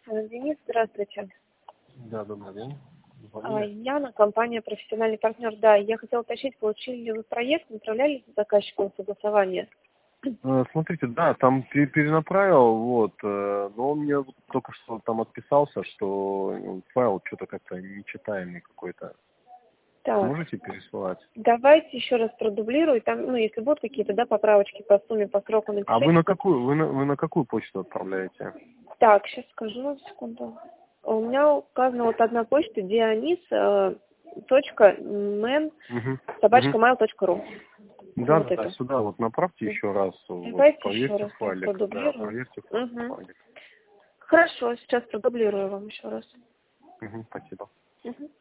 Денис, здравствуйте. Да, добрый день. Яна, компания «Профессиональный партнер». Да, я хотела уточнить, получили ли вы проект, направляли заказчику на согласование? Смотрите, да, там перенаправил, вот, но он мне вот только что там отписался, что файл что-то как-то нечитаемый какой-то. Так, Можете пересылать? давайте еще раз продублирую. Там, ну, если будут какие-то, да, поправочки по сумме, по сроку, А напишите. вы на какую, вы на какую почту отправляете? Так, сейчас скажу, секунду. У меня указана вот одна почта, dianis.men@mail.ru. Да, Вот да, да, это. сюда вот направьте еще раз, вот, Давайте еще проверьте раз я файлик, да, продублирую. проверьте Угу. файлик. Хорошо, сейчас продублирую вам еще раз. Спасибо. Угу.